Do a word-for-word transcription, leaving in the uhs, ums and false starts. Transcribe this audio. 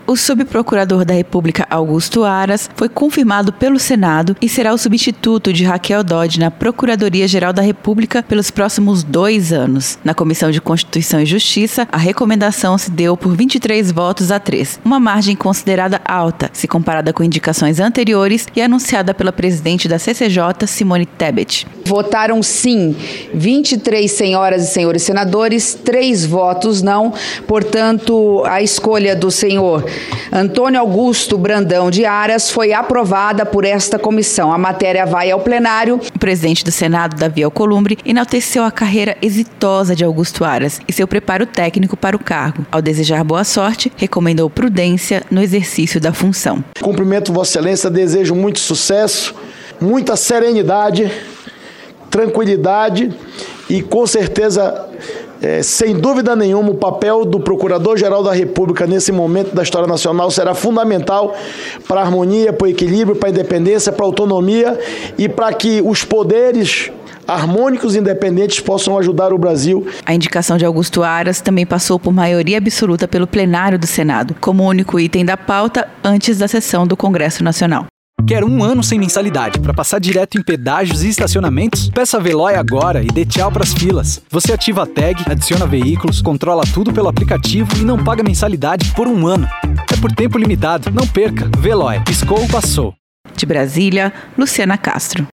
O subprocurador da República, Augusto Aras, foi confirmado pelo Senado e será o substituto de Raquel Dodge na Procuradoria-Geral da República pelos próximos dois anos. Na Comissão de Constituição e Justiça, a recomendação se deu por vinte e três votos a três, uma margem considerada alta, se comparada com indicações anteriores e anunciada pela presidente da C C J, Simone Tebet. Votaram sim vinte e três senhoras e senhores senadores, três votos não. Portanto, a escolha do senhor Antônio Augusto Brandão de Aras foi aprovada por esta comissão. A matéria vai ao plenário. O presidente do Senado, Davi Alcolumbre, enalteceu a carreira exitosa de Augusto Aras e seu preparo técnico para o cargo. Ao desejar boa sorte, recomendou prudência no exercício da função. Cumprimento Vossa Excelência, desejo muito sucesso, muita serenidade, tranquilidade e, com certeza, é, sem dúvida nenhuma, o papel do Procurador-Geral da República nesse momento da história nacional será fundamental para a harmonia, para o equilíbrio, para a independência, para a autonomia e para que os poderes harmônicos e independentes possam ajudar o Brasil. A indicação de Augusto Aras também passou por maioria absoluta pelo plenário do Senado, como único item da pauta antes da sessão do Congresso Nacional. Quer um ano sem mensalidade para passar direto em pedágios e estacionamentos? Peça a Veloy agora e dê tchau pras filas. Você ativa a tag, adiciona veículos, controla tudo pelo aplicativo e não paga mensalidade por um ano. É por tempo limitado. Não perca. Veloy. Piscou, passou. De Brasília, Luciana Castro.